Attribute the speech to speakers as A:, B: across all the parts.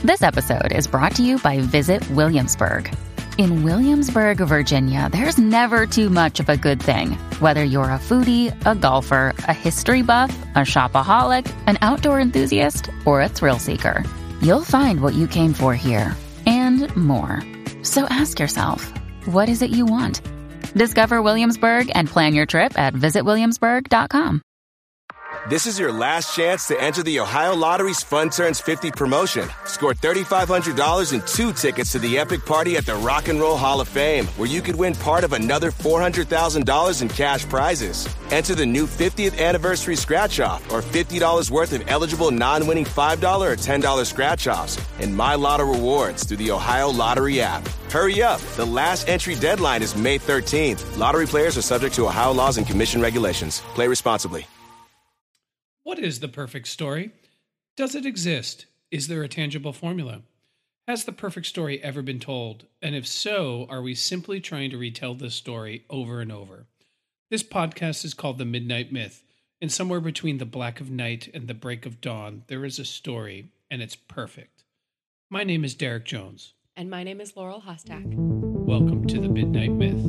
A: This episode is brought to you by Visit Williamsburg. In Williamsburg, Virginia, there's never too much of a good thing. Whether you're a foodie, a golfer, a history buff, a shopaholic, an outdoor enthusiast, or a thrill seeker, you'll find what you came for here and more. So ask yourself, what is it you want? Discover Williamsburg and plan your trip at visitwilliamsburg.com.
B: This is your last chance to enter the Ohio Lottery's Fun Turns 50 promotion. Score $3,500 and 2 tickets to the epic party at the Rock and Roll Hall of Fame, where you could win part of another $400,000 in cash prizes. Enter the new 50th anniversary scratch-off or $50 worth of eligible non-winning $5 or $10 scratch-offs and My Lotto rewards through the Ohio Lottery app. Hurry up. The last entry deadline is May 13th. Lottery players are subject to Ohio laws and commission regulations. Play responsibly.
C: What is the perfect story? Does it exist? Is there a tangible formula? Has the perfect story ever been told? And if so, are we simply trying to retell this story over and over? This podcast is called The Midnight Myth, and somewhere between the black of night and the break of dawn, there is a story, and it's perfect. My name is Derek Jones.
D: And my name is Laurel Hostak.
C: Welcome to The Midnight Myth.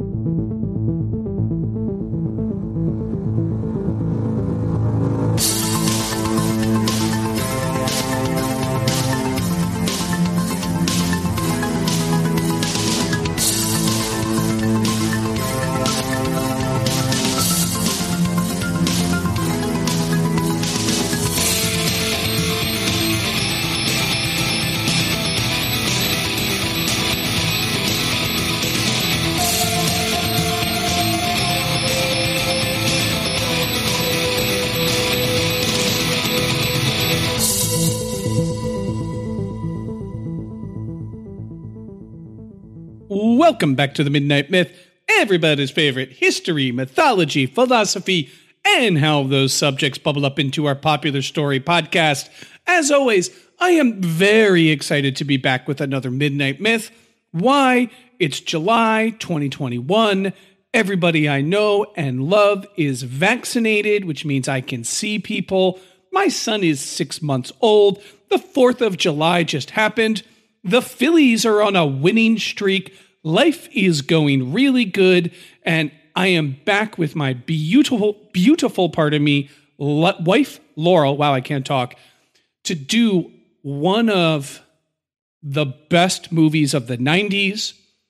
C: Welcome back to The Midnight Myth, everybody's favorite history, mythology, philosophy, and how those subjects bubble up into our popular story podcast. As always, I am very excited to be back with another Midnight Myth. Why? It's July 2021. Everybody I know and love is vaccinated, which means I can see people. My son is 6 months old. The 4th of July just happened. The Phillies are on a winning streak. Life is going really good, and I am back with my beautiful part of me, wife Laurel, wow, I can't talk, to do one of the best movies of the 90s,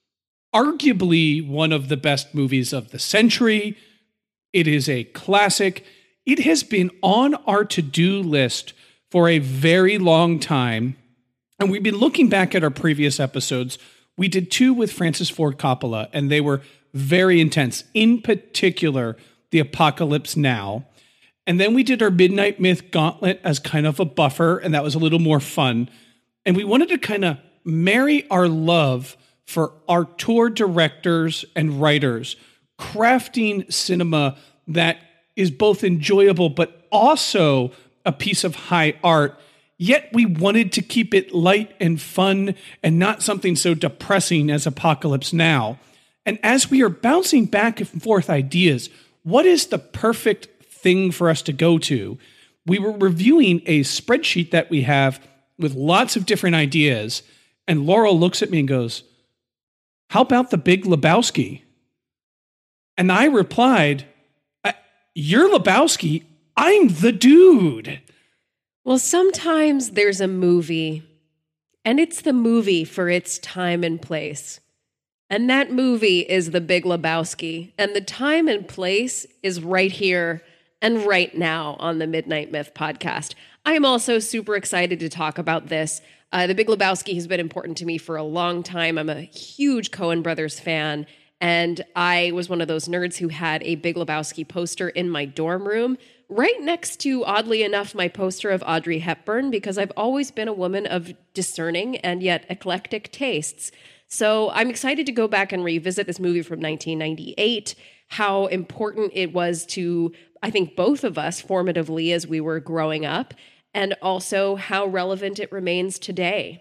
C: arguably one of the best movies of the century. It is a classic. It has been on our to-do list for a very long time, and we've been looking back at our previous episodes. We did 2 with Francis Ford Coppola, and they were very intense. In particular, The Apocalypse Now. And then we did our Midnight Myth Gauntlet as kind of a buffer, and that was a little more fun. And we wanted to kind of marry our love for our tour directors and writers, crafting cinema that is both enjoyable but also a piece of high art. Yet we wanted to keep it light and fun and not something so depressing as Apocalypse Now. And as we are bouncing back and forth ideas, what is the perfect thing for us to go to? We were reviewing a spreadsheet that we have with lots of different ideas. And Laurel looks at me and goes, "How about The Big Lebowski?" And I replied, "You're Lebowski. I'm the dude."
D: Well, sometimes there's a movie, and it's the movie for its time and place. And that movie is The Big Lebowski. And the time and place is right here and right now on the Midnight Myth podcast. I am also super excited to talk about this. The Big Lebowski has been important to me for a long time. I'm a huge Coen Brothers fan. And I was one of those nerds who had a Big Lebowski poster in my dorm room, right next to, oddly enough, my poster of Audrey Hepburn, because I've always been a woman of discerning and yet eclectic tastes. So I'm excited to go back and revisit this movie from 1998, how important it was to, I think, both of us formatively as we were growing up, and also how relevant it remains today.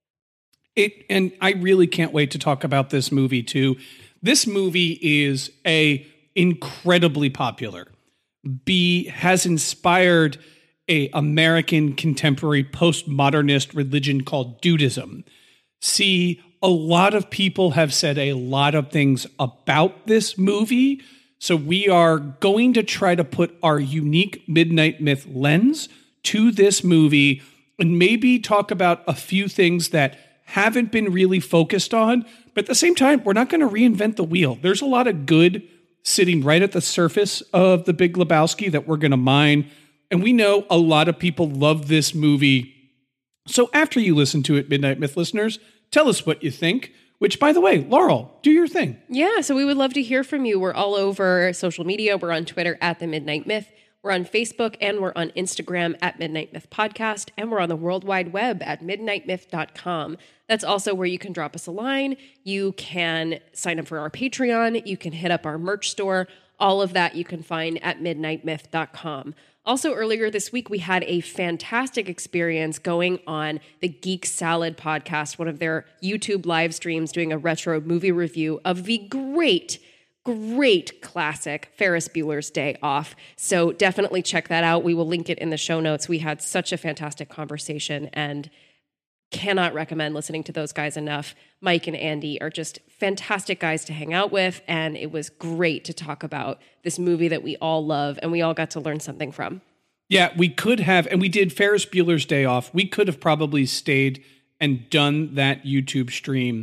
C: And I really can't wait to talk about this movie too. This movie is incredibly popular. Has inspired a American contemporary postmodernist religion called Dudism. See, a lot of people have said a lot of things about this movie, so we are going to try to put our unique Midnight Myth lens to this movie and maybe talk about a few things that haven't been really focused on, but at the same time, we're not going to reinvent the wheel. There's a lot of good sitting right at the surface of The Big Lebowski that we're going to mine, and we know a lot of people love this movie. So after you listen to it, Midnight Myth listeners, tell us what you think, which, by the way, Laurel, do your thing.
D: Yeah, so we would love to hear from you. We're all over social media. We're on Twitter at The Midnight Myth. We're on Facebook and we're on Instagram at Midnight Myth Podcast. And we're on the World Wide Web at midnightmyth.com. That's also where you can drop us a line. You can sign up for our Patreon. You can hit up our merch store. All of that you can find at midnightmyth.com. Also, earlier this week, we had a fantastic experience going on the Geek Salad podcast, one of their YouTube live streams, doing a retro movie review of the great classic Ferris Bueller's Day Off. So definitely check that out. We will link it in the show notes. We had such a fantastic conversation and cannot recommend listening to those guys enough. Mike and Andy are just fantastic guys to hang out with, and it was great to talk about this movie that we all love and we all got to learn something from.
C: Yeah, we could have, and we did Ferris Bueller's Day Off. We could have probably stayed and done that YouTube stream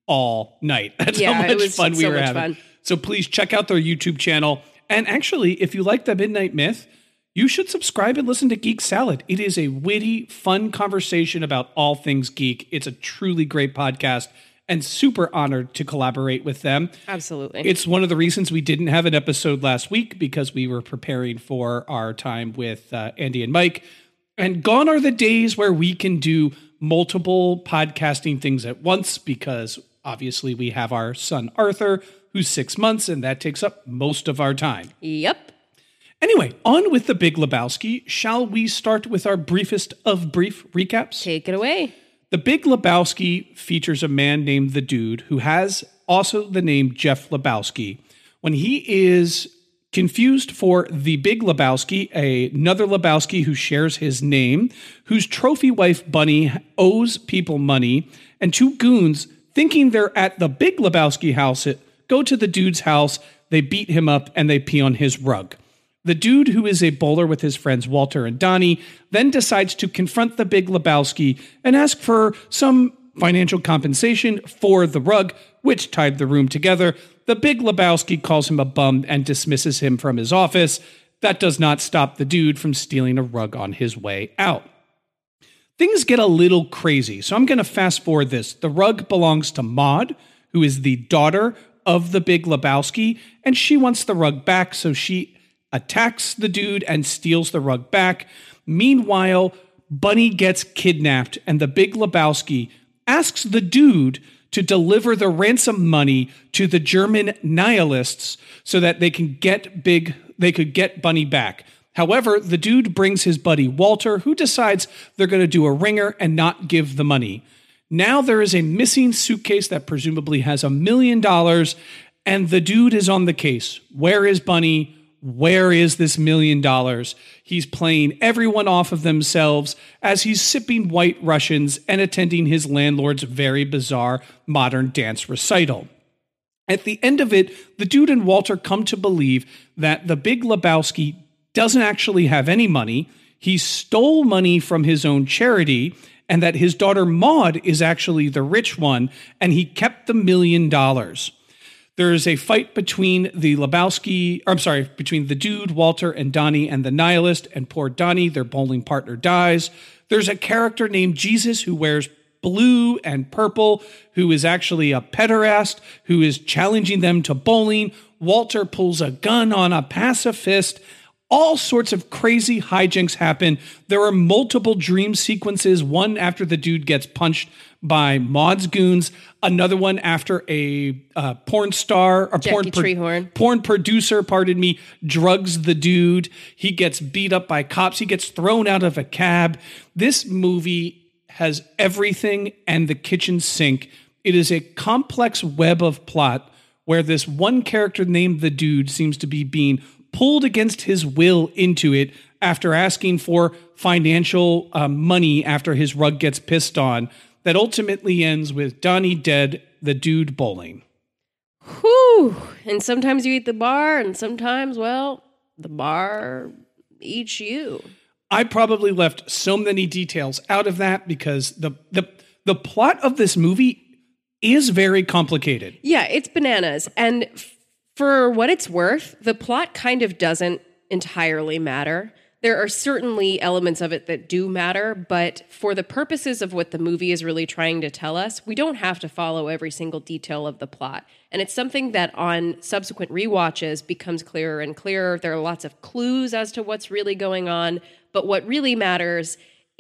C: all night. That's how much fun we were having. So please check out their YouTube channel. And actually, if you like the Midnight Myth, you should subscribe and listen to Geek Salad. It is a witty, fun conversation about all things geek. It's a truly great podcast and super honored to collaborate with them.
D: Absolutely.
C: It's one of the reasons we didn't have an episode last week because we were preparing for our time with Andy and Mike. And gone are the days where we can do multiple podcasting things at once because obviously we have our son Arthur, who's 6 months, and that takes up most of our time.
D: Yep.
C: Anyway, on with The Big Lebowski. Shall we start with our briefest of brief recaps?
D: Take it away.
C: The Big Lebowski features a man named The Dude who has also the name Jeff Lebowski. When he is confused for The Big Lebowski, another Lebowski who shares his name, whose trophy wife Bunny owes people money, and two goons thinking they're at the Big Lebowski house go to the dude's house, they beat him up, and they pee on his rug. The dude, who is a bowler with his friends Walter and Donnie, then decides to confront the Big Lebowski and ask for some financial compensation for the rug, which tied the room together. The Big Lebowski calls him a bum and dismisses him from his office. That does not stop the dude from stealing a rug on his way out. Things get a little crazy, so I'm going to fast forward this. The rug belongs to Maude, who is the daughter of the Big Lebowski, and she wants the rug back, so she attacks the dude and steals the rug back. Meanwhile, Bunny gets kidnapped, and the Big Lebowski asks the dude to deliver the ransom money to the German nihilists so that they could get Bunny back. However, the dude brings his buddy Walter, who decides they're going to do a ringer and not give the money. Now there is a missing suitcase that presumably has $1 million, and the dude is on the case. Where is Bunny? Where is this $1 million? He's playing everyone off of themselves as he's sipping White Russians and attending his landlord's very bizarre modern dance recital. At the end of it, the dude and Walter come to believe that the Big Lebowski doesn't actually have any money. He stole money from his own charity, and that his daughter Maude is actually the rich one, and he kept the $1 million. There is a fight between between the dude, Walter, and Donnie, and the nihilist, and poor Donnie, their bowling partner, dies. There's a character named Jesus who wears blue and purple, who is actually a pederast, who is challenging them to bowling. Walter pulls a gun on a pacifist. All sorts of crazy hijinks happen. There are multiple dream sequences, one after the dude gets punched by Maude's goons, another one after a porn star, or porn producer, drugs the dude. He gets beat up by cops. He gets thrown out of a cab. This movie has everything and the kitchen sink. It is a complex web of plot where this one character named the dude seems to be being pulled against his will into it after asking for financial money after his rug gets pissed on, that ultimately ends with Donnie dead, the dude bowling.
D: Whew. And sometimes you eat the bar, and sometimes, well, the bar eats you.
C: I probably left so many details out of that because the plot of this movie is very complicated.
D: Yeah, it's bananas. And for what it's worth, the plot kind of doesn't entirely matter. There are certainly elements of it that do matter, but for the purposes of what the movie is really trying to tell us, we don't have to follow every single detail of the plot. And it's something that on subsequent rewatches becomes clearer and clearer. There are lots of clues as to what's really going on, but what really matters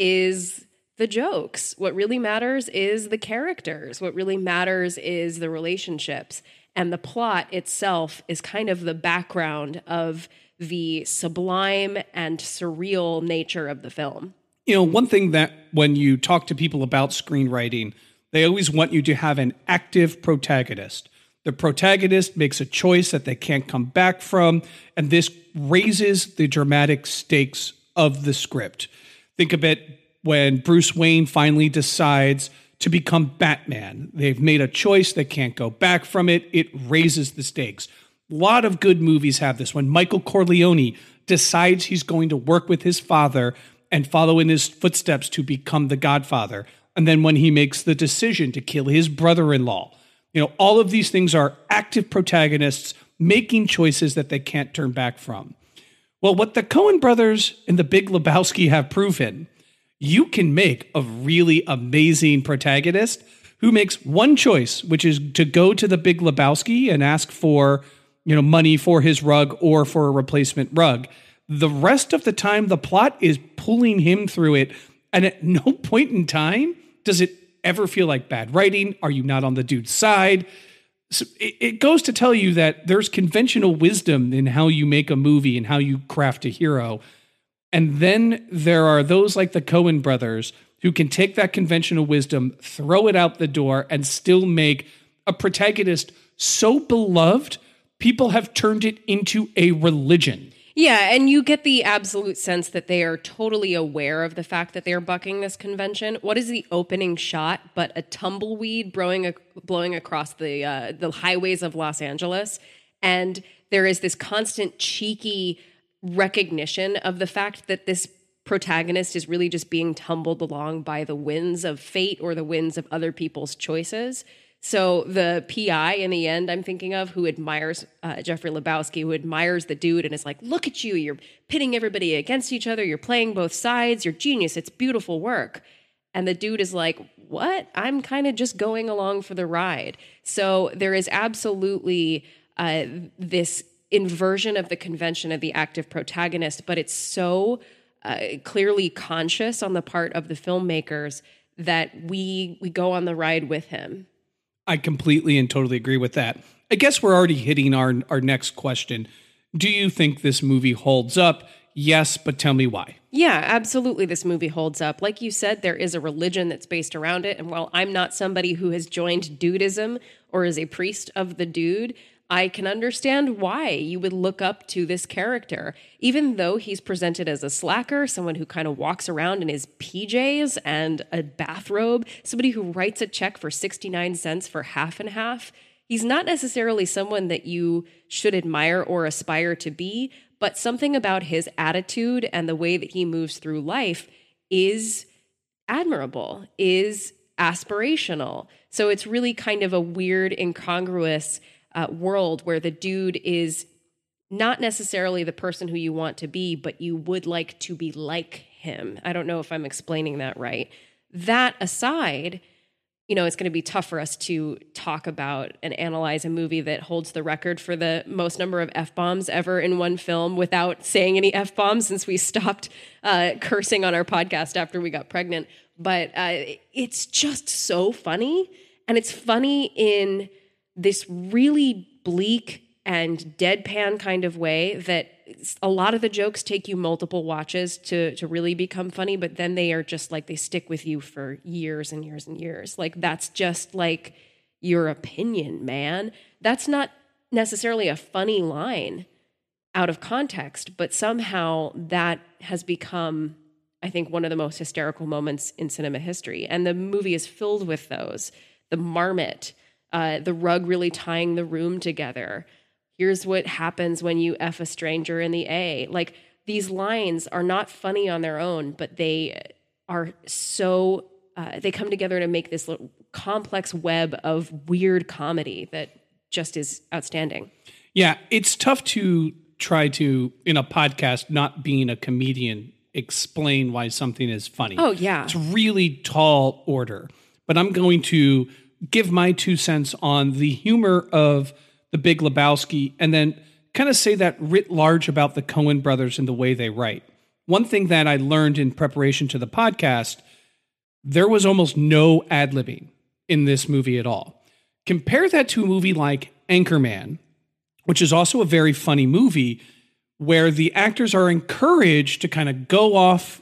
D: is the jokes. What really matters is the characters. What really matters is the relationships. And the plot itself is kind of the background of the sublime and surreal nature of the film.
C: You know, one thing that when you talk to people about screenwriting, they always want you to have an active protagonist. The protagonist makes a choice that they can't come back from, and this raises the dramatic stakes of the script. Think of it when Bruce Wayne finally decides to become Batman. They've made a choice, they can't go back from it. It raises the stakes. A lot of good movies have this. When Michael Corleone decides he's going to work with his father and follow in his footsteps to become the Godfather, and then when he makes the decision to kill his brother-in-law, you know, all of these things are active protagonists making choices that they can't turn back from. Well, what the Coen brothers in The Big Lebowski have proven, you can make a really amazing protagonist who makes one choice, which is to go to the Big Lebowski and ask for, you know, money for his rug or for a replacement rug. The rest of the time, the plot is pulling him through it. And at no point in time does it ever feel like bad writing. Are you not on the dude's side? So it goes to tell you that there's conventional wisdom in how you make a movie and how you craft a hero. And then there are those like the Coen brothers who can take that conventional wisdom, throw it out the door, and still make a protagonist so beloved, people have turned it into a religion.
D: Yeah, and you get the absolute sense that they are totally aware of the fact that they're bucking this convention. What is the opening shot but a tumbleweed blowing across the highways of Los Angeles? And there is this constant cheeky recognition of the fact that this protagonist is really just being tumbled along by the winds of fate or the winds of other people's choices. So the PI in the end, I'm thinking of, who admires Jeffrey Lebowski, who admires the dude and is like, look at you, you're pitting everybody against each other, you're playing both sides, you're genius, it's beautiful work. And the dude is like, what? I'm kind of just going along for the ride. So there is absolutely this inversion of the convention of the active protagonist, but it's so clearly conscious on the part of the filmmakers that we go on the ride with him.
C: I completely and totally agree with that. I guess we're already hitting our next question. Do you think this movie holds up? Yes, but tell me why.
D: Yeah, absolutely this movie holds up. Like you said, there is a religion that's based around it. And while I'm not somebody who has joined dudism or is a priest of the dude, I can understand why you would look up to this character. Even though he's presented as a slacker, someone who kind of walks around in his PJs and a bathrobe, somebody who writes a check for 69 cents for half and half, he's not necessarily someone that you should admire or aspire to be, but something about his attitude and the way that he moves through life is admirable, is aspirational. So it's really kind of a weird, incongruous world where the dude is not necessarily the person who you want to be, but you would like to be like him. I don't know if I'm explaining that right. That aside, you know, it's going to be tough for us to talk about and analyze a movie that holds the record for the most number of F-bombs ever in one film without saying any F-bombs, since we stopped cursing on our podcast after we got pregnant. But it's just so funny. And it's funny in this really bleak and deadpan kind of way that a lot of the jokes take you multiple watches to really become funny, but then they are just like, they stick with you for years and years and years. Like, that's just like your opinion, man. That's not necessarily a funny line. out of context, but somehow that has become, I think, one of the most hysterical moments in cinema history. And the movie is filled with those. The marmot, the rug really tying the room together. Here's what happens when you F a stranger in the A. Like, these lines are not funny on their own, but they are so, they come together to make this complex web of weird comedy that just is outstanding.
C: Yeah, it's tough to try to, in a podcast, not being a comedian, explain why something is funny.
D: Oh, yeah.
C: It's really tall order. But I'm going to give my 2 cents on the humor of The Big Lebowski and then kind of say that writ large about the Coen brothers and the way they write. One thing that I learned in preparation to the podcast, there was almost no ad-libbing in this movie at all. Compare that to a movie like Anchorman, which is also a very funny movie where the actors are encouraged to kind of go off,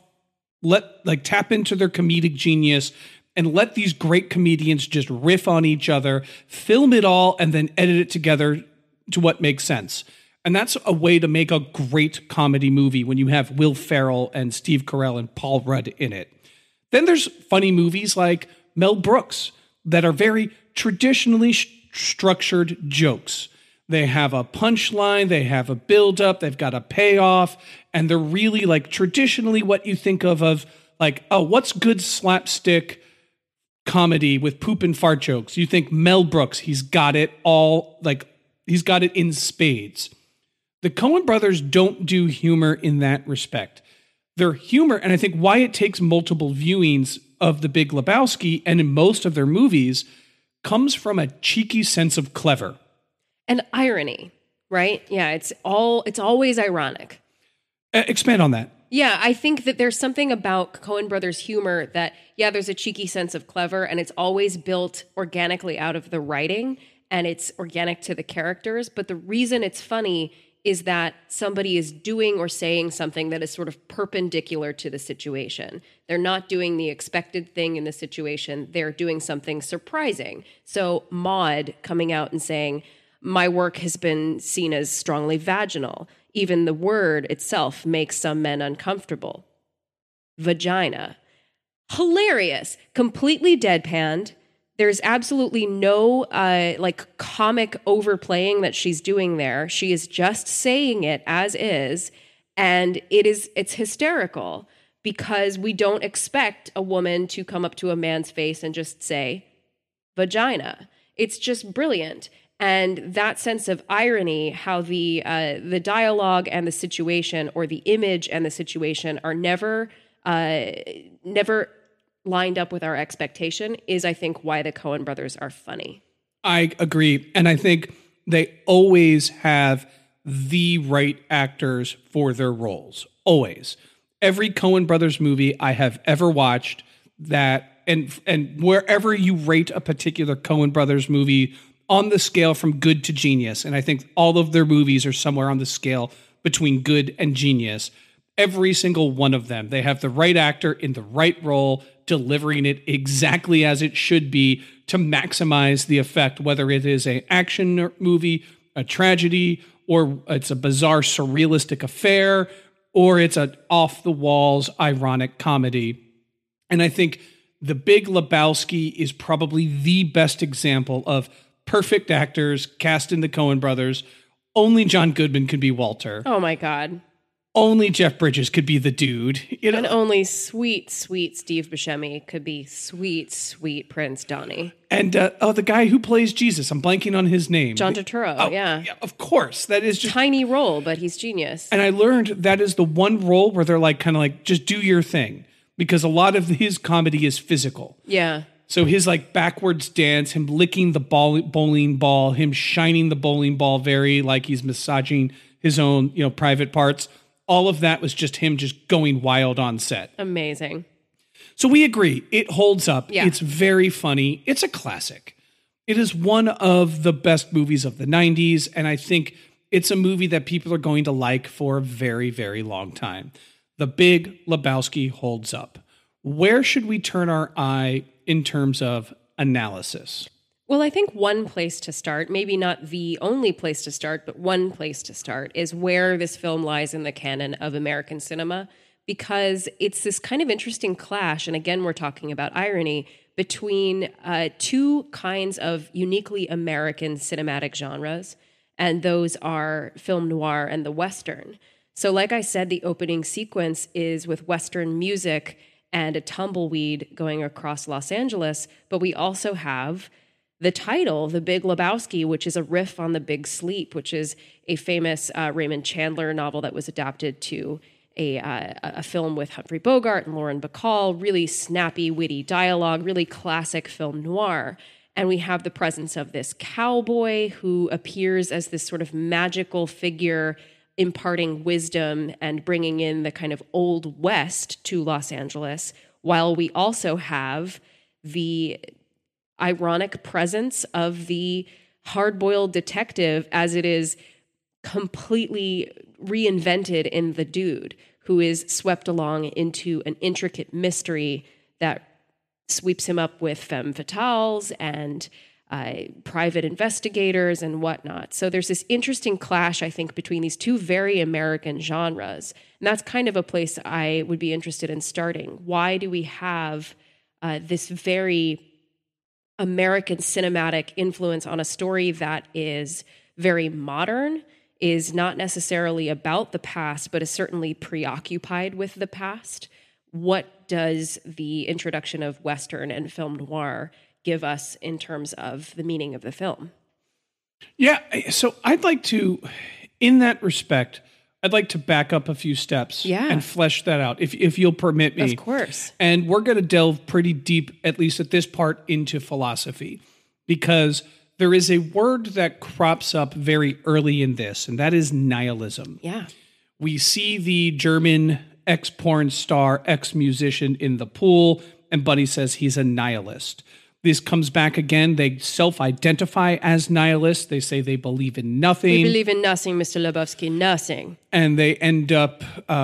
C: tap into their comedic genius and let these great comedians just riff on each other, film it all, and then edit it together to what makes sense. And that's a way to make a great comedy movie when you have Will Ferrell and Steve Carell and Paul Rudd in it. Then there's funny movies like Mel Brooks that are very traditionally structured jokes. They have a punchline, they have a build-up, they've got a payoff, and they're really like traditionally what you think of like, oh, what's good slapstick comedy with poop and fart jokes? You think Mel Brooks, he's got it all, like he's got it in spades. The Coen brothers don't do humor in that respect. Their humor, and I think why it takes multiple viewings of The Big Lebowski and in most of their movies, comes from a cheeky sense of clever.
D: And irony, right? Yeah, it's always ironic.
C: Expand on that.
D: Yeah, I think that there's something about Coen brothers' humor that, yeah, there's a cheeky sense of clever, and it's always built organically out of the writing, and it's organic to the characters. But the reason it's funny is that somebody is doing or saying something that is sort of perpendicular to the situation. They're not doing the expected thing in the situation. They're doing something surprising. So Maude coming out and saying, my work has been seen as strongly vaginal. Even the word itself makes some men uncomfortable. Vagina. Hilarious. Completely deadpanned. There's absolutely no comic overplaying that she's doing there. She is just saying it as is, and it's hysterical because we don't expect a woman to come up to a man's face and just say vagina. It's just brilliant. And that sense of irony, how the dialogue and the situation, or the image and the situation, are never lined up with our expectation, is, I think, why the Coen brothers are funny.
C: I agree. And I think they always have the right actors for their roles. Always. Every Coen brothers movie I have ever watched, that, and wherever you rate a particular Coen brothers movie on the scale from good to genius, and I think all of their movies are somewhere on the scale between good and genius, every single one of them, they have the right actor in the right role, delivering it exactly as it should be to maximize the effect, whether it is an action movie, a tragedy, or it's a bizarre surrealistic affair, or it's an off-the-walls ironic comedy. And I think The Big Lebowski is probably the best example of perfect actors cast in the Coen brothers. Only John Goodman could be Walter.
D: Oh my God.
C: Only Jeff Bridges could be the dude.
D: And only sweet, sweet Steve Buscemi could be sweet, sweet Prince Donnie.
C: And the guy who plays Jesus, I'm blanking on his name.
D: John Turturro, yeah.
C: Of course. That is just
D: tiny role, but he's genius.
C: And I learned that is the one role where they're like, kind of like, just do your thing. Because a lot of his comedy is physical.
D: Yeah.
C: So his like backwards dance, him licking the bowling ball, him shining the bowling ball very like he's massaging his own, private parts. All of that was just him just going wild on set.
D: Amazing.
C: So we agree. It holds up.
D: Yeah.
C: It's very funny. It's a classic. It is one of the best movies of the 90s. And I think it's a movie that people are going to like for a very, very long time. The Big Lebowski holds up. Where should we turn our eye in terms of analysis?
D: Well, I think one place to start, maybe not the only place to start, but one place to start is where this film lies in the canon of American cinema, because it's this kind of interesting clash. And again, we're talking about irony between two kinds of uniquely American cinematic genres, and those are film noir and the Western. So like I said, the opening sequence is with Western music and a tumbleweed going across Los Angeles, but we also have the title, The Big Lebowski, which is a riff on The Big Sleep, which is a famous Raymond Chandler novel that was adapted to a film with Humphrey Bogart and Lauren Bacall, really snappy, witty dialogue, really classic film noir. And we have the presence of this cowboy who appears as this sort of magical figure imparting wisdom and bringing in the kind of Old West to Los Angeles, while we also have the ironic presence of the hard-boiled detective as it is completely reinvented in The Dude, who is swept along into an intricate mystery that sweeps him up with femme fatales and private investigators and whatnot. So there's this interesting clash, I think, between these two very American genres. And that's kind of a place I would be interested in starting. Why do we have this very American cinematic influence on a story that is very modern, is not necessarily about the past, but is certainly preoccupied with the past? What does the introduction of Western and film noir give us in terms of the meaning of the film?
C: Yeah, so I'd like to, in that respect, I'd like to back up a few steps and flesh that out, if you'll permit me.
D: Of course.
C: And we're going to delve pretty deep, at least at this part, into philosophy, because there is a word that crops up very early in this, and that is nihilism.
D: Yeah.
C: We see the German ex-porn star, ex-musician in the pool, and Buddy says he's a nihilist. This comes back again. They self-identify as nihilists. They say they believe in nothing.
D: We believe in nothing, Mr. Lebowski, nothing.
C: And they end up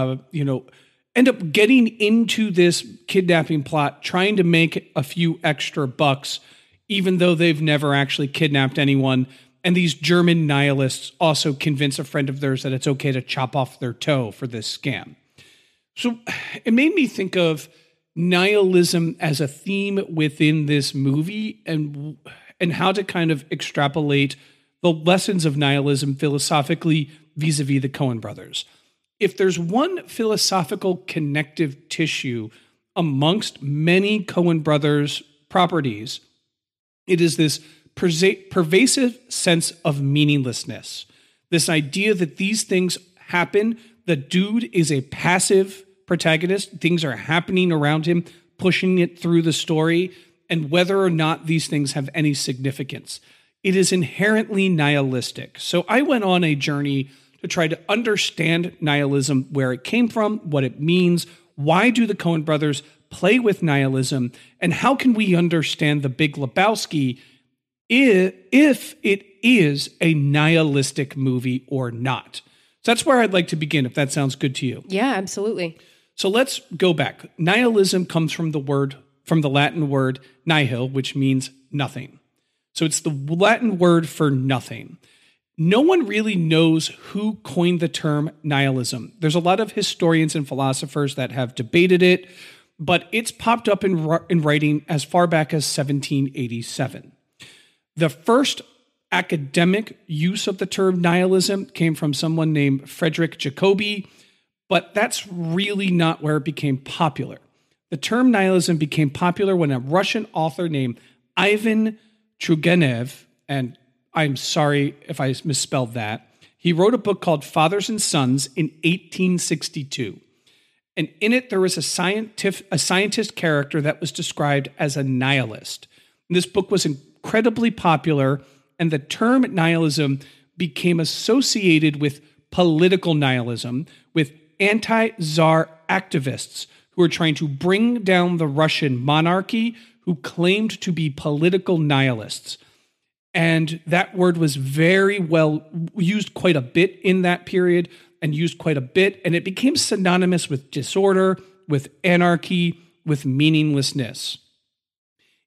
C: getting into this kidnapping plot, trying to make a few extra bucks, even though they've never actually kidnapped anyone. And these German nihilists also convince a friend of theirs that it's okay to chop off their toe for this scam. So it made me think of nihilism as a theme within this movie, and how to kind of extrapolate the lessons of nihilism philosophically vis-a-vis the Coen brothers. If there's one philosophical connective tissue amongst many Coen brothers properties, it is this pervasive sense of meaninglessness. This idea that these things happen, the dude is a passive protagonist. Things are happening around him, pushing it through the story, and whether or not these things have any significance. It is inherently nihilistic. So I went on a journey to try to understand nihilism, where it came from, what it means, why do the Coen brothers play with nihilism, and how can we understand The Big Lebowski if it is a nihilistic movie or not. So that's where I'd like to begin, if that sounds good to you.
D: Yeah, absolutely.
C: So let's go back. Nihilism comes from the Latin word nihil, which means nothing. So it's the Latin word for nothing. No one really knows who coined the term nihilism. There's a lot of historians and philosophers that have debated it, but it's popped up in writing as far back as 1787. The first academic use of the term nihilism came from someone named Frederick Jacobi, but that's really not where it became popular. The term nihilism became popular when a Russian author named Ivan Turgenev, and I'm sorry if I misspelled that, he wrote a book called Fathers and Sons in 1862. And in it, there was a scientist character that was described as a nihilist. And this book was incredibly popular, and the term nihilism became associated with political nihilism, with anti-Tsar activists who were trying to bring down the Russian monarchy, who claimed to be political nihilists. And that word was very well used quite a bit in that period, and used quite a bit, and it became synonymous with disorder, with anarchy, with meaninglessness.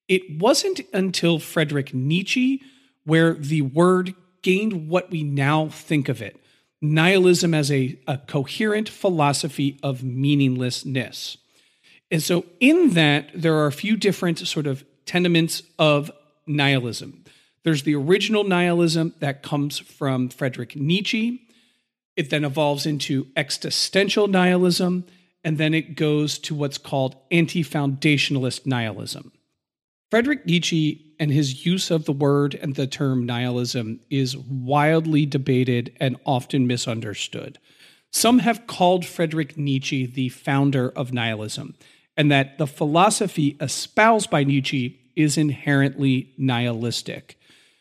C: It wasn't until Friedrich Nietzsche where the word gained what we now think of it, nihilism as a coherent philosophy of meaninglessness. And so in that, there are a few different sort of tenements of nihilism. There's the original nihilism that comes from Friedrich Nietzsche. It then evolves into existential nihilism, and then it goes to what's called anti-foundationalist nihilism. Friedrich Nietzsche and his use of the word and the term nihilism is wildly debated and often misunderstood. Some have called Friedrich Nietzsche the founder of nihilism, and that the philosophy espoused by Nietzsche is inherently nihilistic.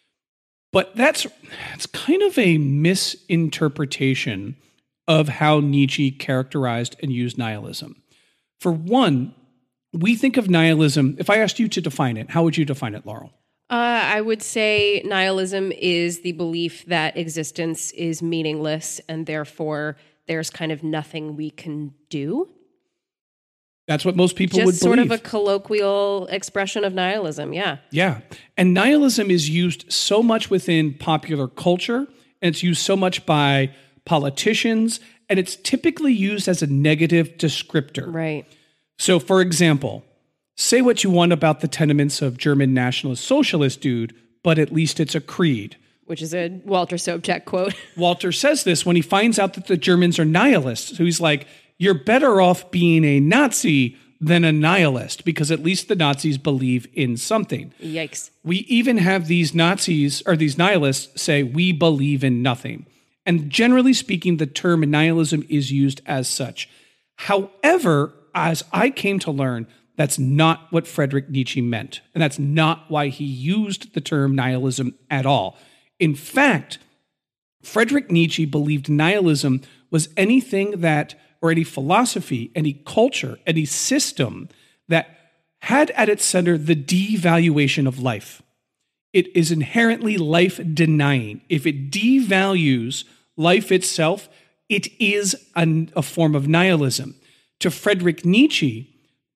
C: But it's kind of a misinterpretation of how Nietzsche characterized and used nihilism. For one, we think of nihilism, if I asked you to define it, how would you define it, Laurel?
D: I would say nihilism is the belief that existence is meaningless and therefore there's kind of nothing we can do.
C: That's what most people would believe.
D: Just sort of a colloquial expression of nihilism, yeah.
C: Yeah. And nihilism is used so much within popular culture, and it's used so much by politicians, and it's typically used as a negative descriptor.
D: Right.
C: So, for example, say what you want about the tenements of German Nationalist Socialist dude, but at least it's a creed.
D: Which is a Walter Sobchak quote.
C: Walter says this when he finds out that the Germans are nihilists. So he's like, you're better off being a Nazi than a nihilist, because at least the Nazis believe in something.
D: Yikes.
C: We even have these Nazis, or these nihilists, say, we believe in nothing. And generally speaking, the term nihilism is used as such. However, as I came to learn, that's not what Friedrich Nietzsche meant. And that's not why he used the term nihilism at all. In fact, Friedrich Nietzsche believed nihilism was anything that, or any philosophy, any culture, any system that had at its center the devaluation of life. It is inherently life-denying. If it devalues life itself, it is a form of nihilism. To Friedrich Nietzsche,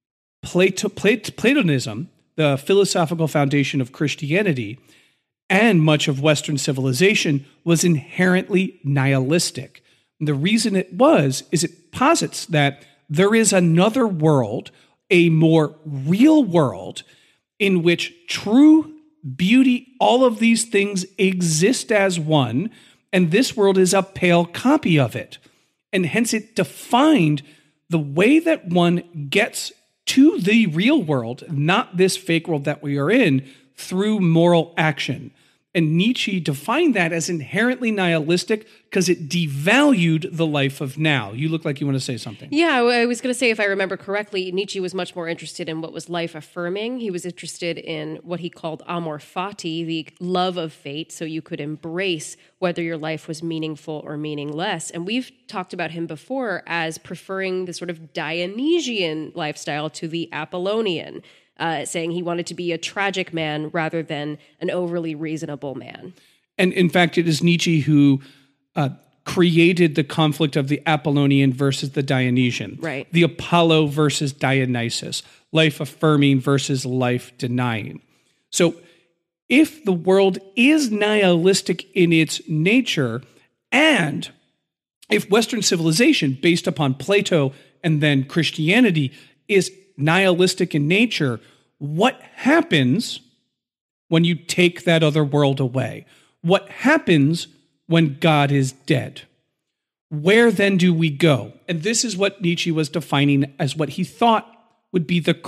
C: Platonism, the philosophical foundation of Christianity, and much of Western civilization was inherently nihilistic. And the reason it is it posits that there is another world, a more real world, in which true beauty, all of these things exist as one, and this world is a pale copy of it. And hence it defined the way that one gets to the real world, not this fake world that we are in, through moral action. And Nietzsche defined that as inherently nihilistic because it devalued the life of now. You look like you want to say something.
D: Yeah, I was going to say, if I remember correctly, Nietzsche was much more interested in what was life-affirming. He was interested in what he called amor fati, the love of fate, so you could embrace whether your life was meaningful or meaningless. And we've talked about him before as preferring the sort of Dionysian lifestyle to the Apollonian. Saying he wanted to be a tragic man rather than an overly reasonable man.
C: And in fact, it is Nietzsche who created the conflict of the Apollonian versus the Dionysian.
D: Right.
C: The Apollo versus Dionysus. Life-affirming versus life-denying. So if the world is nihilistic in its nature, and if Western civilization, based upon Plato and then Christianity, is nihilistic in nature, what happens when you take that other world away? What happens when God is dead? Where then do we go? And this is what Nietzsche was defining as what he thought would be the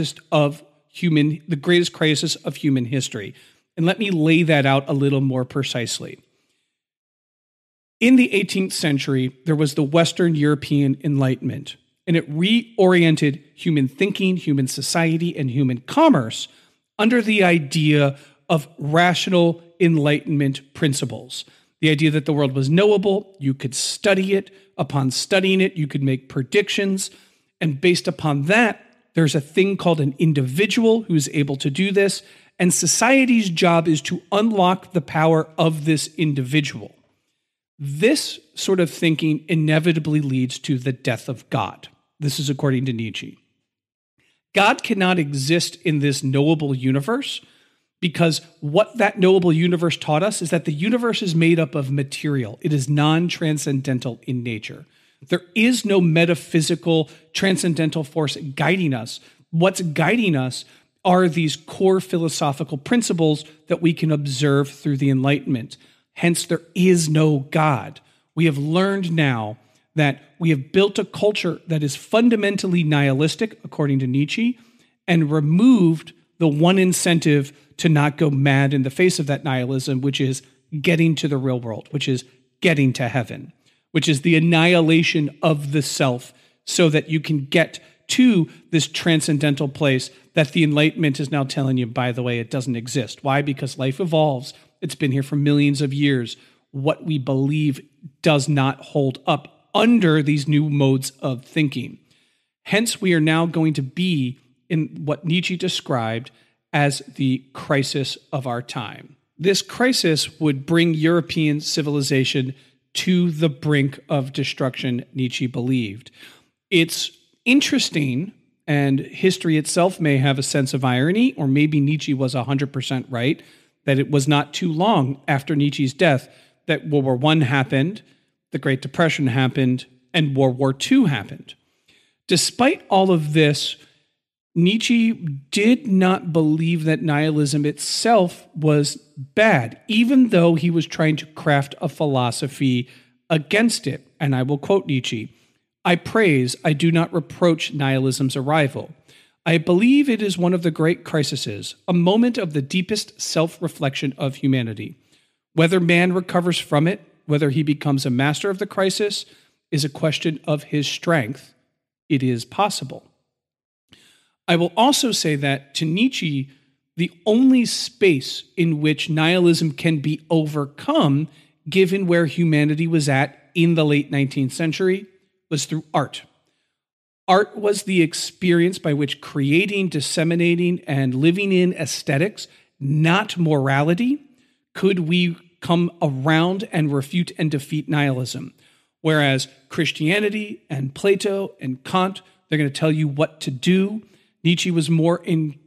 C: greatest crisis of human history. And let me lay that out a little more precisely. In the 18th century, there was the Western European Enlightenment, and it reoriented human thinking, human society, and human commerce under the idea of rational Enlightenment principles. The idea that the world was knowable, you could study it. Upon studying it, you could make predictions. And based upon that, there's a thing called an individual who's able to do this. And society's job is to unlock the power of this individual. This sort of thinking inevitably leads to the death of God. This is according to Nietzsche. God cannot exist in this knowable universe because what that knowable universe taught us is that the universe is made up of material. It is non-transcendental in nature. There is no metaphysical, transcendental force guiding us. What's guiding us are these core philosophical principles that we can observe through the Enlightenment. Hence, there is no God. We have learned now that we have built a culture that is fundamentally nihilistic, according to Nietzsche, and removed the one incentive to not go mad in the face of that nihilism, which is getting to the real world, which is getting to heaven, which is the annihilation of the self so that you can get to this transcendental place that the Enlightenment is now telling you, by the way, it doesn't exist. Why? Because life evolves. It's been here for millions of years. What we believe does not hold up under these new modes of thinking. Hence, we are now going to be in what Nietzsche described as the crisis of our time. This crisis would bring European civilization to the brink of destruction, Nietzsche believed. It's interesting, and history itself may have a sense of irony, or maybe Nietzsche was 100% right, that it was not too long after Nietzsche's death that World War I happened, the Great Depression happened, and World War II happened. Despite all of this, Nietzsche did not believe that nihilism itself was bad, even though he was trying to craft a philosophy against it. And I will quote Nietzsche, "I praise, I do not reproach nihilism's arrival. I believe it is one of the great crises, a moment of the deepest self-reflection of humanity. Whether man recovers from it, whether he becomes a master of the crisis, is a question of his strength. It is possible." I will also say that to Nietzsche, the only space in which nihilism can be overcome, given where humanity was at in the late 19th century, was through art. Art was the experience by which creating, disseminating, and living in aesthetics, not morality, could we come around and refute and defeat nihilism. Whereas Christianity and Plato and Kant, they're going to tell you what to do. Nietzsche was more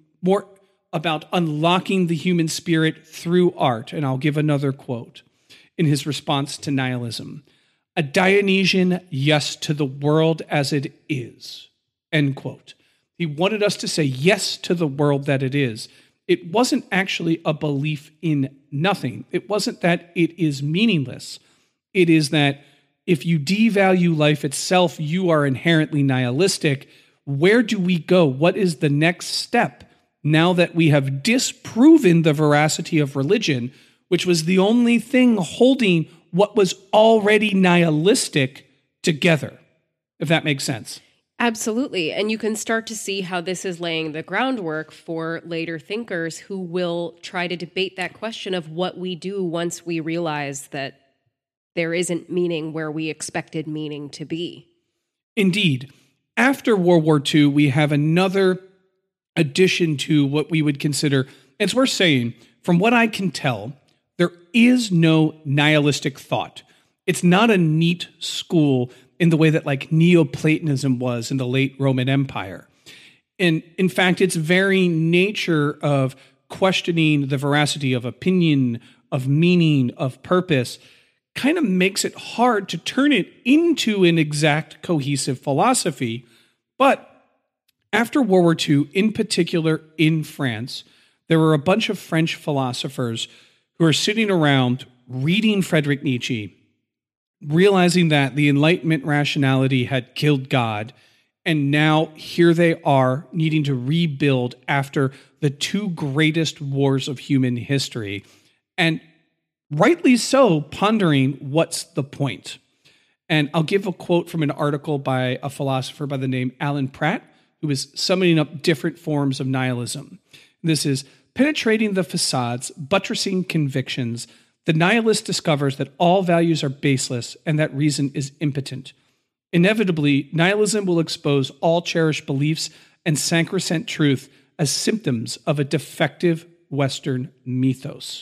C: about unlocking the human spirit through art. And I'll give another quote in his response to nihilism. "A Dionysian yes to the world as it is," end quote. He wanted us to say yes to the world that it is. It wasn't actually a belief in nothing. It wasn't that it is meaningless. It is that if you devalue life itself, you are inherently nihilistic. Where do we go? What is the next step now that we have disproven the veracity of religion, which was the only thing holding what was already nihilistic together, if that makes sense?
D: Absolutely. And you can start to see how this is laying the groundwork for later thinkers who will try to debate that question of what we do once we realize that there isn't meaning where we expected meaning to be.
C: Indeed. After World War II, we have another addition to what we would consider, as we're saying, from what I can tell, there is no nihilistic thought. It's not a neat school in the way that like Neoplatonism was in the late Roman Empire. And in fact, its very nature of questioning the veracity of opinion, of meaning, of purpose, kind of makes it hard to turn it into an exact cohesive philosophy. But after World War II, in particular in France, there were a bunch of French philosophers who are sitting around reading Friedrich Nietzsche, realizing that the Enlightenment rationality had killed God, and now here they are needing to rebuild after the two greatest wars of human history. And rightly so, pondering what's the point. And I'll give a quote from an article by a philosopher by the name Alan Pratt, who is summing up different forms of nihilism. This is, penetrating the facades, buttressing convictions, the nihilist discovers that all values are baseless and that reason is impotent. Inevitably, nihilism will expose all cherished beliefs and sacrosanct truth as symptoms of a defective Western mythos.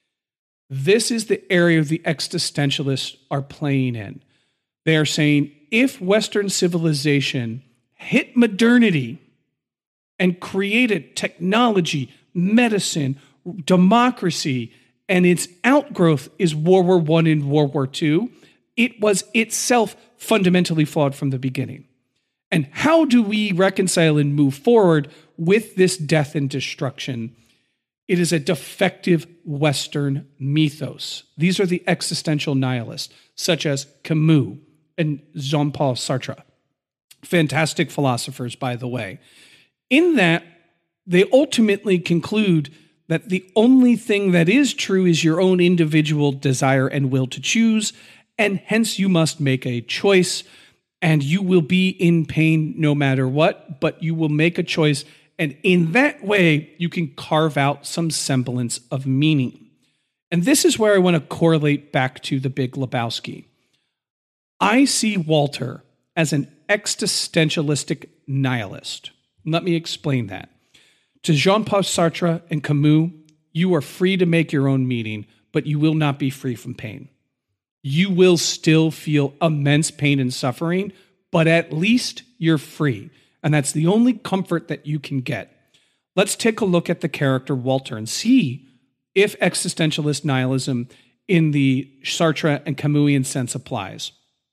C: This is the area the existentialists are playing in. They are saying, if Western civilization hit modernity and created technology, medicine, democracy, and its outgrowth is World War I and World War II, it was itself fundamentally flawed from the beginning. And how do we reconcile and move forward with this death and destruction? It is a defective Western mythos. These are the existential nihilists, such as Camus and Jean-Paul Sartre. Fantastic philosophers, by the way. In that, they ultimately conclude that the only thing that is true is your own individual desire and will to choose, and hence you must make a choice, and you will be in pain no matter what, but you will make a choice, and in that way, you can carve out some semblance of meaning. And this is where I want to correlate back to The Big Lebowski. I see Walter as an existentialistic nihilist. Let me explain that. To Jean-Paul Sartre and Camus, you are free to make your own meaning, but you will not be free from pain. You will still feel immense pain and suffering, but at least you're free. And that's the only comfort that you can get. Let's take a look at the character Walter and see if existentialist nihilism in the Sartre and Camusian sense applies.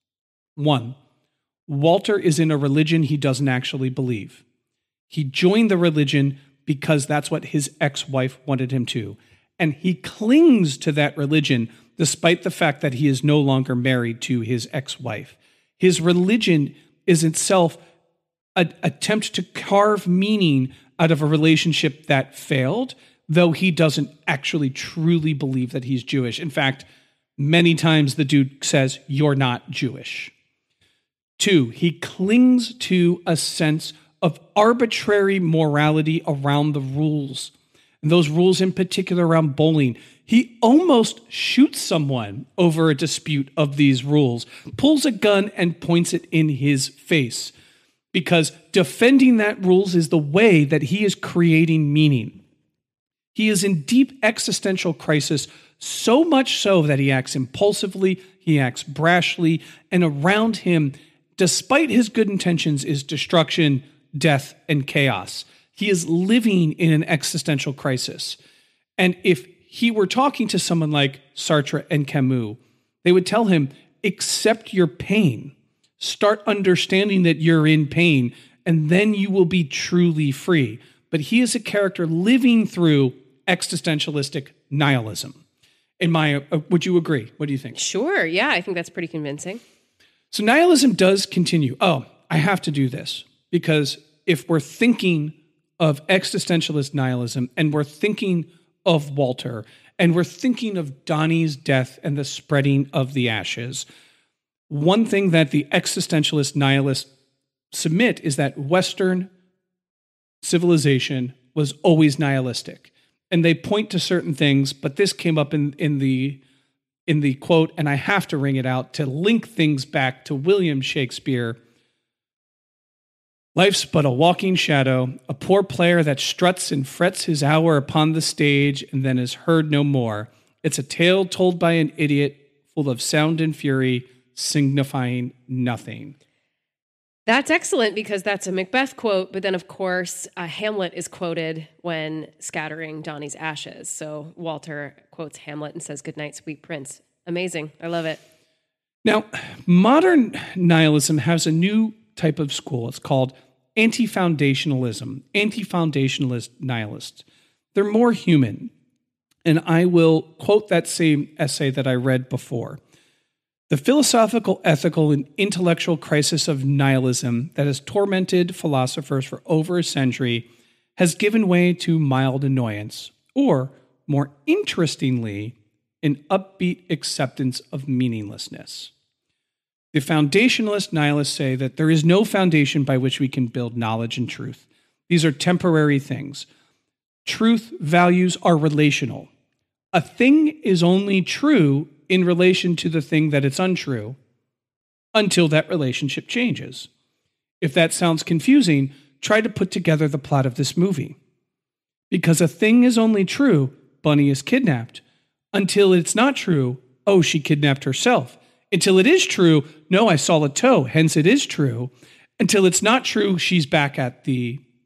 C: 1. Walter is in a religion he doesn't actually believe. He joined the religion because that's what his ex-wife wanted him to. And he clings to that religion despite the fact that he is no longer married to his ex-wife. His religion is itself an attempt to carve meaning out of a relationship that failed, though he doesn't actually truly believe that he's Jewish. In fact, many times the dude says, "You're not Jewish." 2, he clings to a sense of arbitrary morality around the rules. And those rules in particular around bowling. He almost shoots someone over a dispute of these rules, pulls a gun and points it in his face, because defending that rules is the way that he is creating meaning. He is in deep existential crisis, so much so that he acts impulsively, he acts brashly, and around him, despite his good intentions, is destruction, death, and chaos. He is living in an existential crisis. And if he were talking to someone like Sartre and Camus, they would tell him, accept your pain. Start understanding that you're in pain, and then you will be truly free. But he is a character living through existentialistic nihilism. Would you agree? What do you think?
D: Sure. Yeah, I think that's pretty convincing.
C: So nihilism does continue. Oh, I have to do this, because if we're thinking of existentialist nihilism and we're thinking of Walter and we're thinking of Donnie's death and the spreading of the ashes, one thing that the existentialist nihilists submit is that Western civilization was always nihilistic. And they point to certain things, but this came up in the quote, and I have to ring it out to link things back to William Shakespeare. Life's but a walking shadow, a poor player that struts and frets his hour upon the stage and then is heard no more. It's a tale told by an idiot, full of sound and fury, signifying nothing.
D: That's excellent, because that's a Macbeth quote, but then, of course, Hamlet is quoted when scattering Donnie's ashes. So Walter quotes Hamlet and says, "Good night, sweet prince." Amazing. I love it.
C: Now, modern nihilism has a new type of school. It's called anti-foundationalism, anti-foundationalist nihilists. They're more human. And I will quote that same essay that I read before. The philosophical, ethical, and intellectual crisis of nihilism that has tormented philosophers for over a century has given way to mild annoyance, or, more interestingly, an upbeat acceptance of meaninglessness. The foundationalist nihilists say that there is no foundation by which we can build knowledge and truth. These are temporary things. Truth values are relational. A thing is only true in relation to the thing that it's untrue until that relationship changes. If that sounds confusing, try to put together the plot of this movie. Because a thing is only true, Bunny is kidnapped. Until it's not true, oh, she kidnapped herself. Until it is true, no, I saw a toe, hence it is true. Until it's not true, she's back at the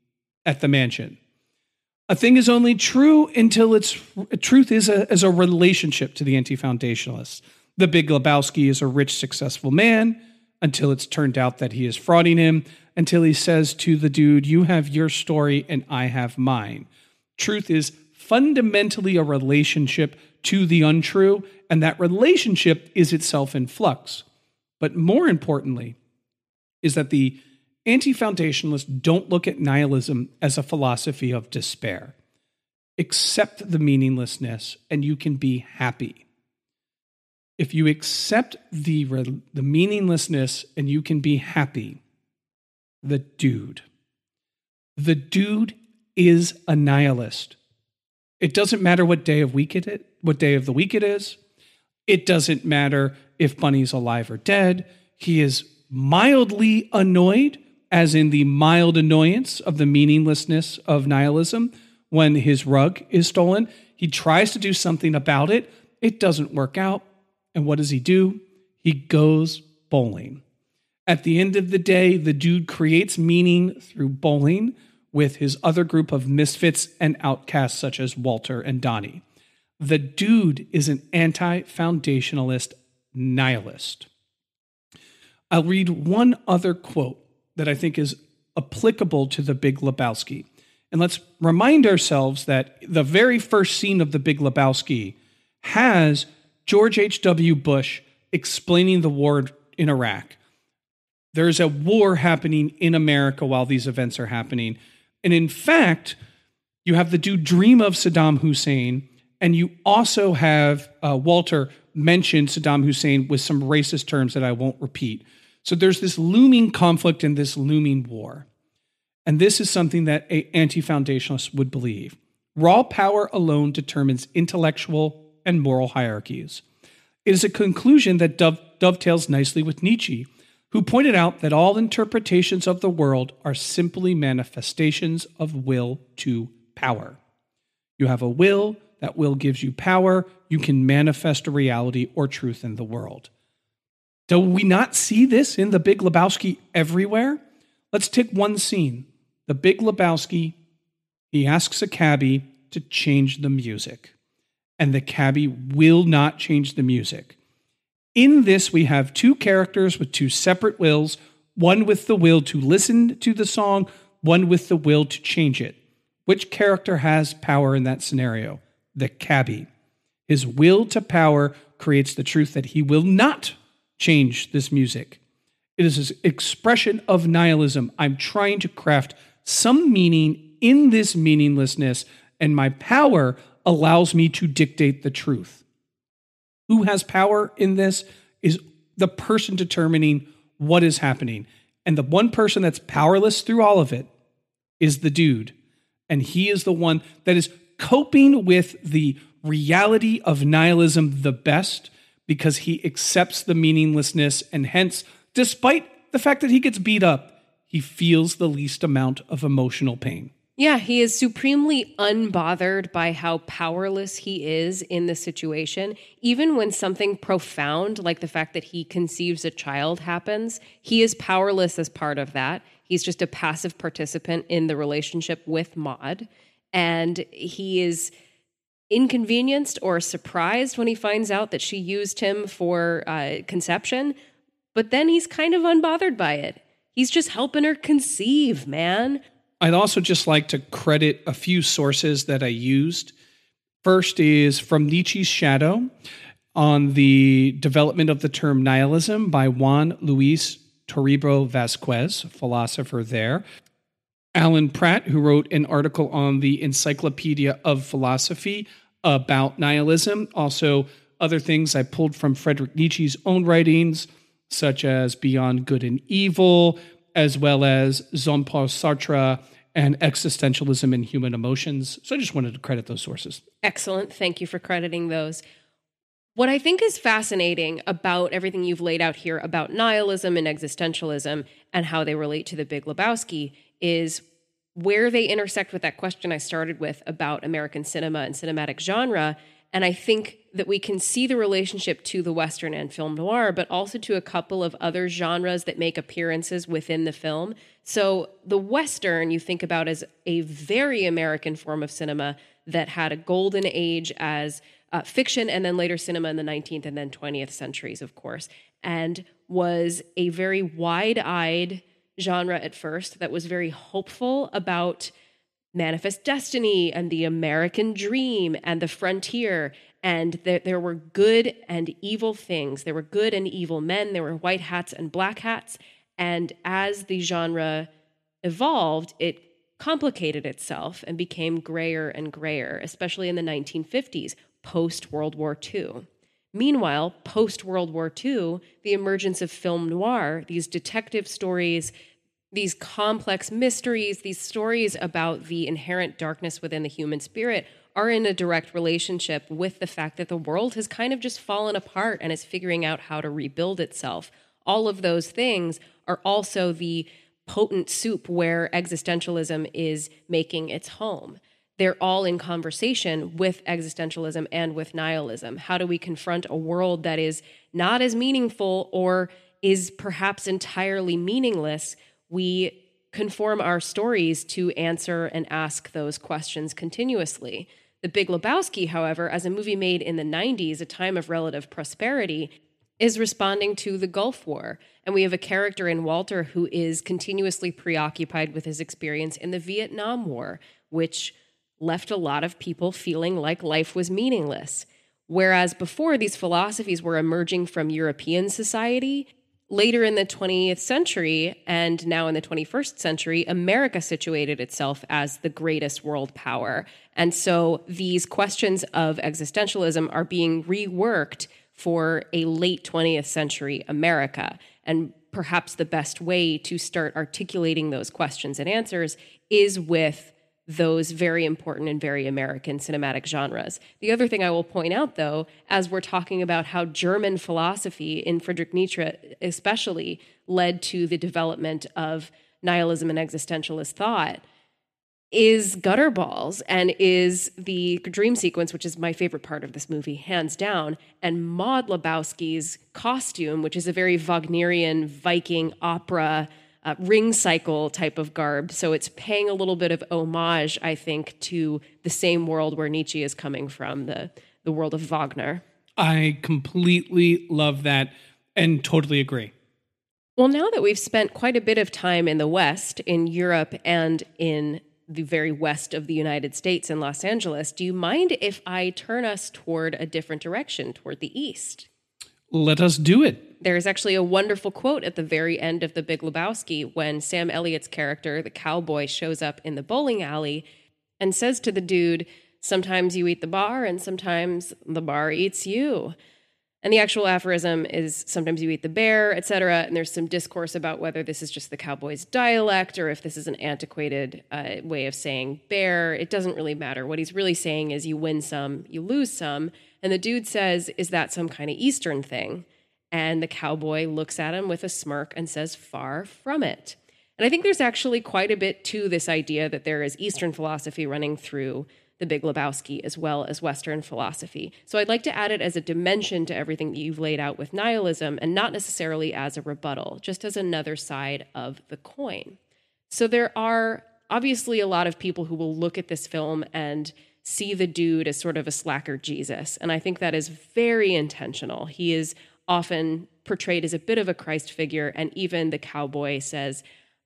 C: at the mansion. A thing is only true until its truth is as a relationship to the anti-foundationalists. The Big Lebowski is a rich, successful man until it's turned out that he is frauding him, until he says to the dude, you have your story and I have mine. Truth is fundamentally a relationship to the untrue, and that relationship is itself in flux. But more importantly, is that the anti-foundationalists don't look at nihilism as a philosophy of despair. Accept the meaninglessness and you can be happy. If you accept the meaninglessness and you can be happy, the dude is a nihilist. It doesn't matter what day of the week it is. It doesn't matter if Bunny's alive or dead. He is mildly annoyed, as in the mild annoyance of the meaninglessness of nihilism when his rug is stolen. He tries to do something about it. It doesn't work out. And what does he do? He goes bowling. At the end of the day, the dude creates meaning through bowling with his other group of misfits and outcasts such as Walter and Donnie. The dude is an anti-foundationalist nihilist. I'll read one other quote that I think is applicable to The Big Lebowski. And let's remind ourselves that the very first scene of The Big Lebowski has George H.W. Bush explaining the war in Iraq. There's a war happening in America while these events are happening. And in fact, you have the dude dream of Saddam Hussein, and you also have Walter mention Saddam Hussein with some racist terms that I won't repeat. So there's this looming conflict and this looming war. And this is something that anti-foundationalists would believe. Raw power alone determines intellectual and moral hierarchies. It is a conclusion that dovetails nicely with Nietzsche, who pointed out that all interpretations of the world are simply manifestations of will to power. You have a will, that will gives you power, you can manifest a reality or truth in the world. Do we not see this in The Big Lebowski everywhere? Let's take one scene. The Big Lebowski, he asks a cabbie to change the music, and the cabbie will not change the music. In this, we have two characters with two separate wills, one with the will to listen to the song, one with the will to change it. Which character has power in that scenario? The cabbie. His will to power creates the truth that he will not change this music. It is an expression of nihilism. I'm trying to craft some meaning in this meaninglessness, and my power allows me to dictate the truth. Who has power in this is the person determining what is happening. And the one person that's powerless through all of it is the dude. And he is the one that is coping with the reality of nihilism the best because he accepts the meaninglessness, and hence, despite the fact that he gets beat up, he feels the least amount of emotional pain.
D: Yeah, he is supremely unbothered by how powerless he is in the situation. Even when something profound, like the fact that he conceives a child, happens, he is powerless as part of that. He's just a passive participant in the relationship with Maude. And he is inconvenienced or surprised when he finds out that she used him for conception. But then he's kind of unbothered by it. He's just helping her conceive, man.
C: I'd also just like to credit a few sources that I used. First is from Nietzsche's Shadow on the development of the term nihilism by Juan Luis Toribio Vasquez, a philosopher there. Alan Pratt, who wrote an article on the Encyclopedia of Philosophy about nihilism. Also, other things I pulled from Friedrich Nietzsche's own writings, such as Beyond Good and Evil, as well as Jean-Paul Sartre and Existentialism and Human Emotions. So I just wanted to credit those sources.
D: Excellent. Thank you for crediting those. What I think is fascinating about everything you've laid out here about nihilism and existentialism and how they relate to The Big Lebowski is where they intersect with that question I started with about American cinema and cinematic genre. And I think that we can see the relationship to the Western and film noir, but also to a couple of other genres that make appearances within the film. So the Western you think about as a very American form of cinema that had a golden age as fiction and then later cinema in the 19th and then 20th centuries, of course, and was a very wide-eyed genre at first that was very hopeful about manifest destiny and the American dream and the frontier. And there were good and evil things. There were good and evil men. There were white hats and black hats. And as the genre evolved, it complicated itself and became grayer and grayer, especially in the 1950s, post-World War II. Meanwhile, post-World War II, the emergence of film noir, these detective stories, these complex mysteries, these stories about the inherent darkness within the human spirit are in a direct relationship with the fact that the world has kind of just fallen apart and is figuring out how to rebuild itself. All of those things are also the potent soup where existentialism is making its home. They're all in conversation with existentialism and with nihilism. How do we confront a world that is not as meaningful or is perhaps entirely meaningless? We conform our stories to answer and ask those questions continuously. The Big Lebowski, however, as a movie made in the 90s, a time of relative prosperity, is responding to the Gulf War. And we have a character in Walter who is continuously preoccupied with his experience in the Vietnam War, which left a lot of people feeling like life was meaningless. Whereas before, these philosophies were emerging from European society. Later in the 20th century, and now in the 21st century, America situated itself as the greatest world power. And so these questions of existentialism are being reworked for a late 20th century America. And perhaps the best way to start articulating those questions and answers is with those very important and very American cinematic genres. The other thing I will point out, though, as we're talking about how German philosophy, in Friedrich Nietzsche especially, led to the development of nihilism and existentialist thought, is Gutterballs and is the dream sequence, which is my favorite part of this movie, hands down, and Maud Lebowski's costume, which is a very Wagnerian Viking opera ring cycle type of garb. So it's paying a little bit of homage, I think, to the same world where Nietzsche is coming from, the world of Wagner.
C: I completely love that and totally agree.
D: Well, now that we've spent quite a bit of time in the West, in Europe, and in the very west of the United States in Los Angeles, do you mind if I turn us toward a different direction, toward the East?
C: Let us do it.
D: There's actually a wonderful quote at the very end of The Big Lebowski when Sam Elliott's character, the cowboy, shows up in the bowling alley and says to the dude, "Sometimes you eat the bar and sometimes the bar eats you." And the actual aphorism is sometimes you eat the bear, etc. And there's some discourse about whether this is just the cowboy's dialect or if this is an antiquated way of saying bear. It doesn't really matter. What he's really saying is you win some, you lose some. And the dude says, "Is that some kind of Eastern thing?" And the cowboy looks at him with a smirk and says, "Far from it." And I think there's actually quite a bit to this idea that there is Eastern philosophy running through The Big Lebowski as well as Western philosophy. So I'd like to add it as a dimension to everything that you've laid out with nihilism and not necessarily as a rebuttal, just as another side of the coin. So there are obviously a lot of people who will look at this film and see the dude as sort of a slacker Jesus. And I think that is very intentional. He is often portrayed as a bit of a Christ figure. And even the cowboy says,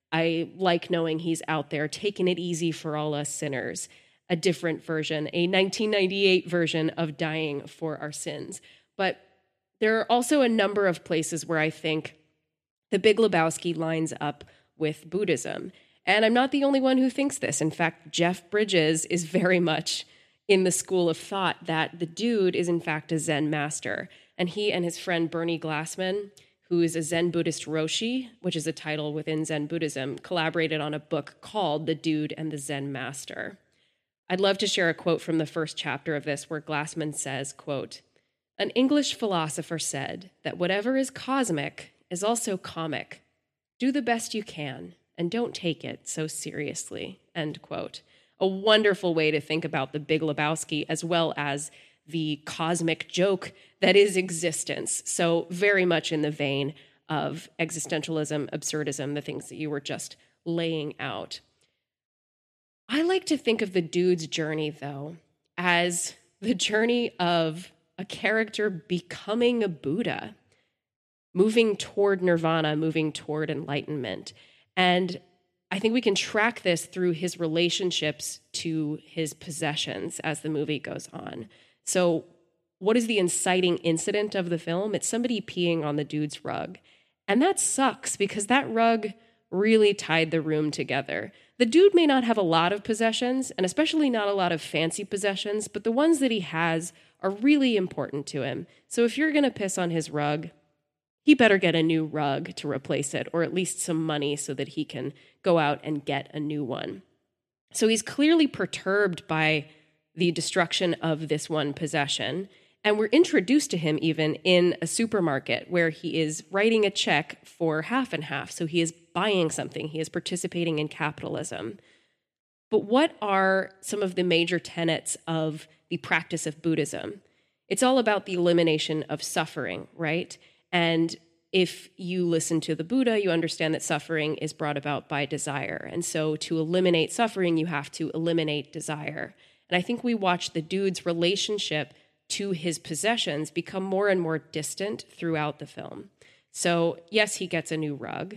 D: "I like knowing he's out there taking it easy for all us sinners." A different version, a 1998 version of dying for our sins. But there are also a number of places where I think The Big Lebowski lines up with Buddhism. And I'm not the only one who thinks this. In fact, Jeff Bridges is very much in the school of thought that the dude is in fact a Zen master. And he and his friend Bernie Glassman, who is a Zen Buddhist Roshi, which is a title within Zen Buddhism, collaborated on a book called The Dude and the Zen Master. I'd love to share a quote from the first chapter of this where Glassman says, quote, "An English philosopher said that whatever is cosmic is also comic. Do the best you can and don't take it so seriously," end quote. A wonderful way to think about The Big Lebowski as well as the cosmic joke that is existence. So very much in the vein of existentialism, absurdism, the things that you were just laying out. I like to think of the dude's journey, though, as the journey of a character becoming a Buddha, moving toward nirvana, moving toward enlightenment. And I think we can track this through his relationships to his possessions as the movie goes on. So what is the inciting incident of the film? It's somebody peeing on the dude's rug. And that sucks because that rug really tied the room together. The dude may not have a lot of possessions, and especially not a lot of fancy possessions, but the ones that he has are really important to him. So if you're going to piss on his rug, he better get a new rug to replace it, or at least some money so that he can go out and get a new one. So he's clearly perturbed by the destruction of this one possession. And we're introduced to him even in a supermarket where he is writing a check for half and half. So he is buying something. He is participating in capitalism. But what are some of the major tenets of the practice of Buddhism? It's all about the elimination of suffering, right? And if you listen to the Buddha, you understand that suffering is brought about by desire. And so to eliminate suffering, you have to eliminate desire. And I think we watch the dude's relationship to his possessions become more and more distant throughout the film. So yes, he gets a new rug,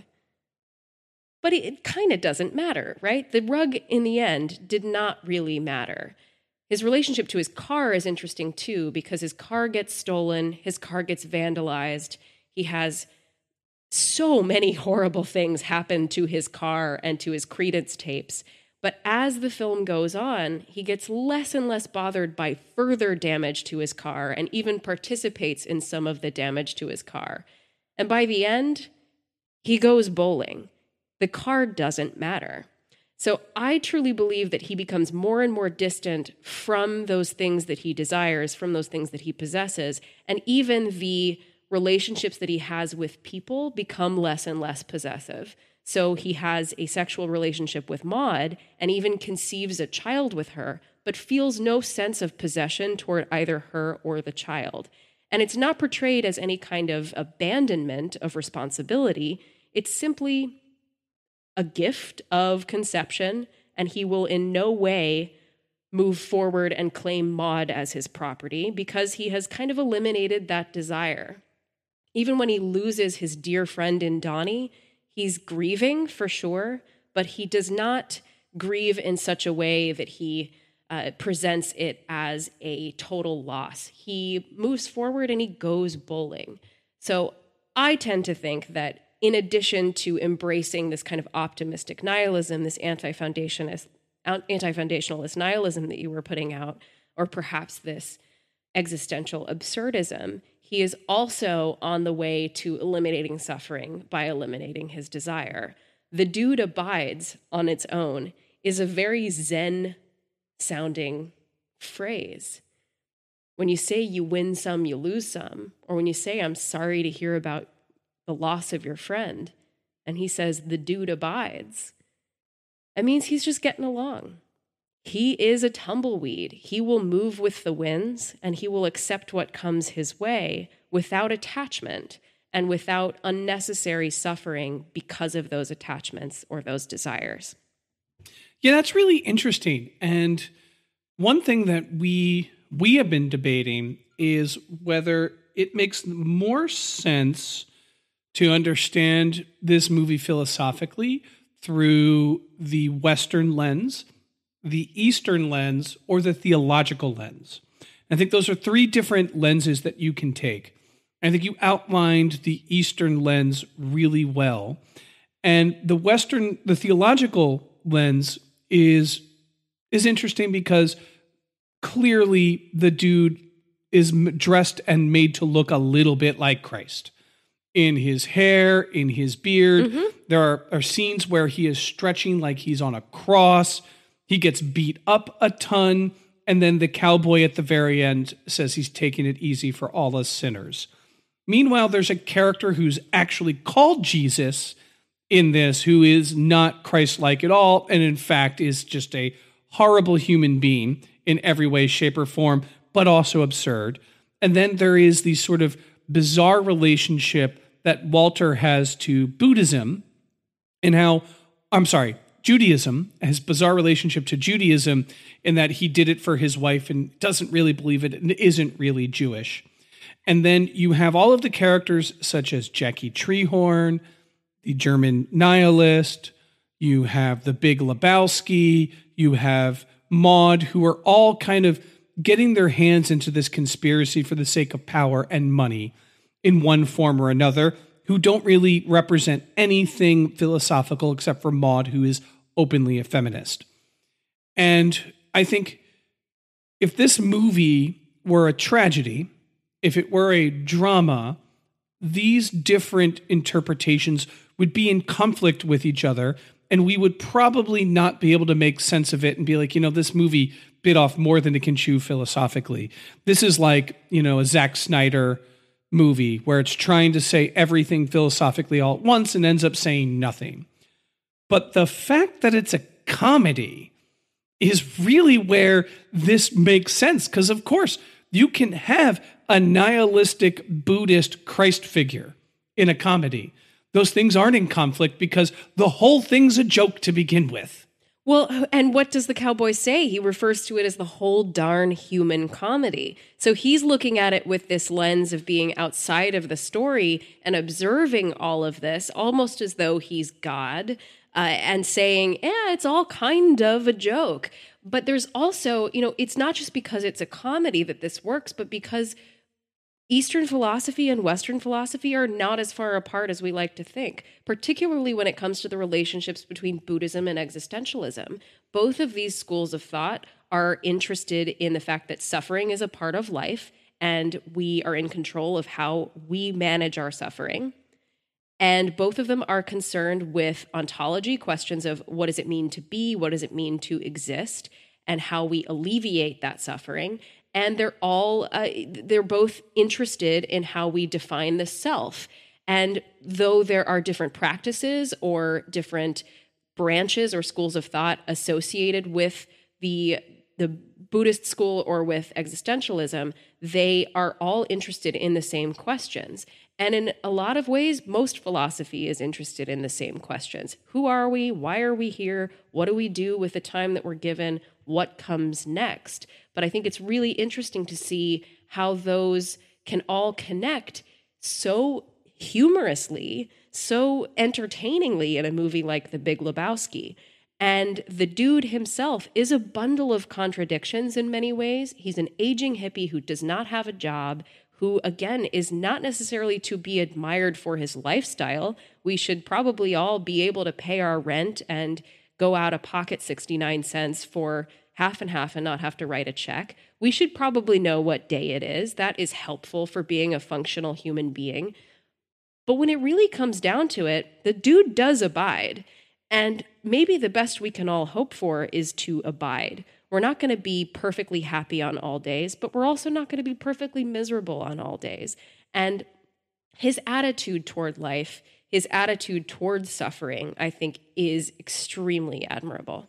D: but it kind of doesn't matter, right? The rug in the end did not really matter. His relationship to his car is interesting too, because his car gets stolen, his car gets vandalized. He has so many horrible things happen to his car and to his credence tapes. But as the film goes on, he gets less and less bothered by further damage to his car and even participates in some of the damage to his car. And by the end, he goes bowling. The car doesn't matter. So I truly believe that he becomes more and more distant from those things that he desires, from those things that he possesses, and even the relationships that he has with people become less and less possessive. So he has a sexual relationship with Maud and even conceives a child with her, but feels no sense of possession toward either her or the child. And it's not portrayed as any kind of abandonment of responsibility. It's simply a gift of conception, and he will in no way move forward and claim Maud as his property because he has kind of eliminated that desire. Even when he loses his dear friend in Donnie, he's grieving for sure, but he does not grieve in such a way that he presents it as a total loss. He moves forward and he goes bowling. So I tend to think that in addition to embracing this kind of optimistic nihilism, this anti-foundationalist nihilism that you were putting out, or perhaps this existential absurdism, he is also on the way to eliminating suffering by eliminating his desire. The dude abides on its own is a very Zen-sounding phrase. When you say you win some, you lose some, or when you say, I'm sorry to hear about the loss of your friend, and he says, the dude abides, it means he's just getting along. He is a tumbleweed. He will move with the winds, and he will accept what comes his way without attachment and without unnecessary suffering because of those attachments or those desires.
C: Yeah, that's really interesting. And one thing that we have been debating is whether it makes more sense to understand this movie philosophically through the Western lens, the Eastern lens, or the theological lens. I think those are three different lenses that you can take. I think you outlined the Eastern lens really well. And the theological lens is interesting because clearly the dude is dressed and made to look a little bit like Christ. In his hair, in his beard. Mm-hmm. There are scenes where he is stretching like he's on a cross. He gets beat up a ton. And then the cowboy at the very end says he's taking it easy for all us sinners. Meanwhile, there's a character who's actually called Jesus in this who is not Christ-like at all, and in fact is just a horrible human being in every way, shape, or form, but also absurd. And then there is the sort of bizarre relationship that Walter has to Buddhism and Judaism, his bizarre relationship to Judaism in that he did it for his wife and doesn't really believe it and isn't really Jewish. And then you have all of the characters such as Jackie Treehorn, the German nihilist, you have the Big Lebowski, you have Maud, who are all kind of getting their hands into this conspiracy for the sake of power and money in one form or another, who don't really represent anything philosophical except for Maud, who is openly a feminist. And I think if this movie were a tragedy, if it were a drama, these different interpretations would be in conflict with each other, and we would probably not be able to make sense of it and be like, this movie bit off more than it can chew philosophically. This is like, a Zack Snyder movie where it's trying to say everything philosophically all at once and ends up saying nothing. But the fact that it's a comedy is really where this makes sense. Because, of course, you can have a nihilistic Buddhist Christ figure in a comedy. Those things aren't in conflict because the whole thing's a joke to begin with.
D: Well, and what does the cowboy say? He refers to it as the whole darn human comedy. So he's looking at it with this lens of being outside of the story and observing all of this, almost as though he's God, and saying, it's all kind of a joke. But there's also, it's not just because it's a comedy that this works, but because Eastern philosophy and Western philosophy are not as far apart as we like to think, particularly when it comes to the relationships between Buddhism and existentialism. Both of these schools of thought are interested in the fact that suffering is a part of life and we are in control of how we manage our suffering. And both of them are concerned with ontology, questions of what does it mean to be, what does it mean to exist, and how we alleviate that suffering. And they're both interested in how we define the self. And though there are different practices or different branches or schools of thought associated with the Buddhist school or with existentialism, they are all interested in the same questions. And in a lot of ways, most philosophy is interested in the same questions. Who are we? Why are we here? What do we do with the time that we're given? What comes next? But I think it's really interesting to see how those can all connect so humorously, so entertainingly in a movie like The Big Lebowski. And the dude himself is a bundle of contradictions in many ways. He's an aging hippie who does not have a job, who, again, is not necessarily to be admired for his lifestyle. We should probably all be able to pay our rent and go out of pocket 69 cents for half and half and not have to write a check. We should probably know what day it is. That is helpful for being a functional human being. But when it really comes down to it, the dude does abide. And maybe the best we can all hope for is to abide. We're not going to be perfectly happy on all days, but we're also not going to be perfectly miserable on all days. And his attitude toward life, his attitude towards suffering, I think is extremely admirable.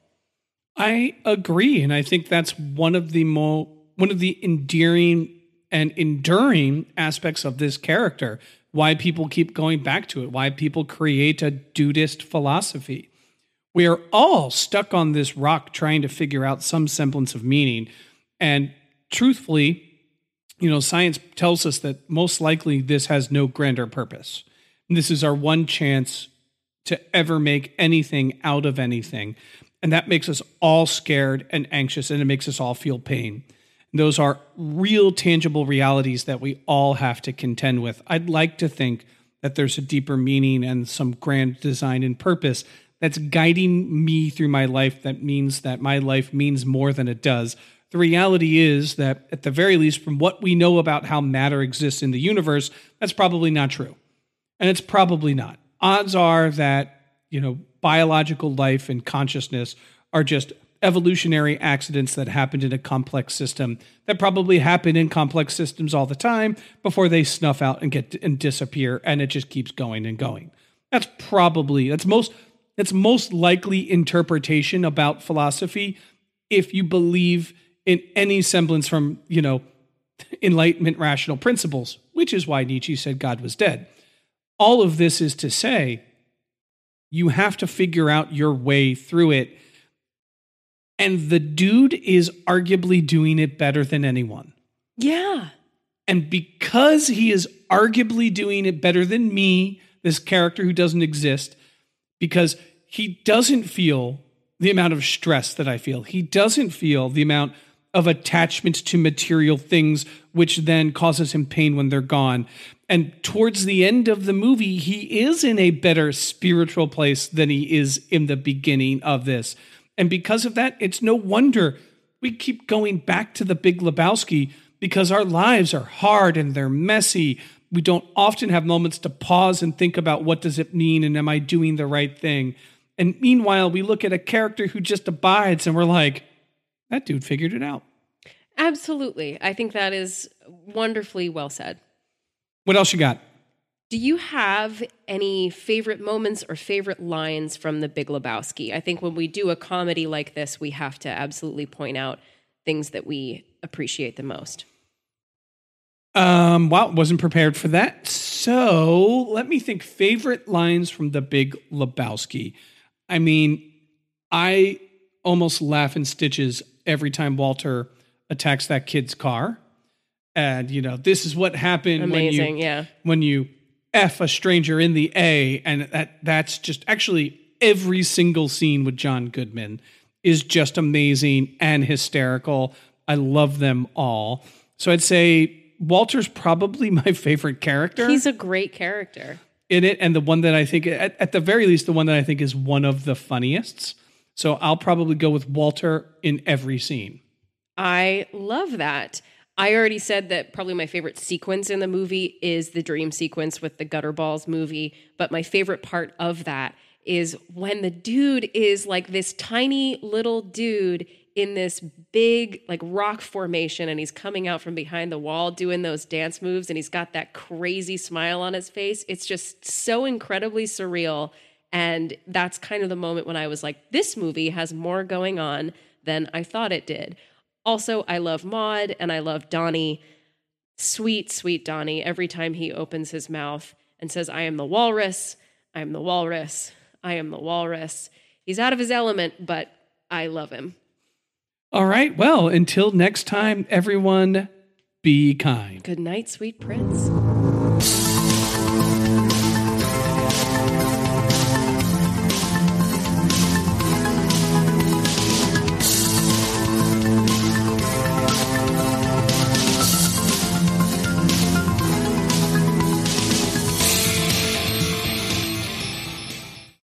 C: I agree. And I think that's one of the endearing and enduring aspects of this character, why people keep going back to it, why people create a dudist philosophy. We are all stuck on this rock trying to figure out some semblance of meaning. And truthfully, science tells us that most likely this has no grander purpose. And this is our one chance to ever make anything out of anything. And that makes us all scared and anxious, and it makes us all feel pain. And those are real, tangible realities that we all have to contend with. I'd like to think that there's a deeper meaning and some grand design and purpose that's guiding me through my life that means that my life means more than it does. The reality is that, at the very least, from what we know about how matter exists in the universe, that's probably not true. And it's probably not. Odds are that, biological life and consciousness are just evolutionary accidents that happened in a complex system that probably happen in complex systems all the time before they snuff out and disappear, and it just keeps going and going. That's most likely interpretation about philosophy if you believe in any semblance from, Enlightenment rational principles, which is why Nietzsche said God was dead. All of this is to say, you have to figure out your way through it. And the dude is arguably doing it better than anyone.
D: Yeah.
C: And because he is arguably doing it better than me, this character who doesn't exist, because he doesn't feel the amount of stress that I feel. He doesn't feel the amount of attachment to material things, which then causes him pain when they're gone. And towards the end of the movie, he is in a better spiritual place than he is in the beginning of this. And because of that, it's no wonder we keep going back to The Big Lebowski, because our lives are hard and they're messy. We don't often have moments to pause and think about what does it mean and am I doing the right thing? And meanwhile, we look at a character who just abides and we're like, that dude figured it out.
D: Absolutely. I think that is wonderfully well said.
C: What else you got?
D: Do you have any favorite moments or favorite lines from The Big Lebowski? I think when we do a comedy like this, we have to absolutely point out things that we appreciate the most.
C: Well, wasn't prepared for that. So let me think. Favorite lines from The Big Lebowski. I mean, I almost laugh in stitches every time Walter attacks that kid's car. And, you know, this is what happened when you F a stranger in the A. And that's just actually every single scene with John Goodman is just amazing and hysterical. I love them all. So I'd say Walter's probably my favorite character.
D: He's a great character
C: in it. And the one that I think, at the very least, the one that I think is one of the funniest. So I'll probably go with Walter in every scene.
D: I love that. I already said that probably my favorite sequence in the movie is the dream sequence with the Gutter Balls movie. But my favorite part of that is when the dude is like this tiny little dude in this big like rock formation, and he's coming out from behind the wall doing those dance moves, and he's got that crazy smile on his face. It's just so incredibly surreal. And that's kind of the moment when I was like, this movie has more going on than I thought it did. Also, I love Maude and I love Donnie. Sweet, sweet Donnie. Every time he opens his mouth and says, I am the walrus, I am the walrus, I am the walrus. He's out of his element, but I love him.
C: All right. Well, until next time, everyone, be kind.
D: Good night, sweet prince.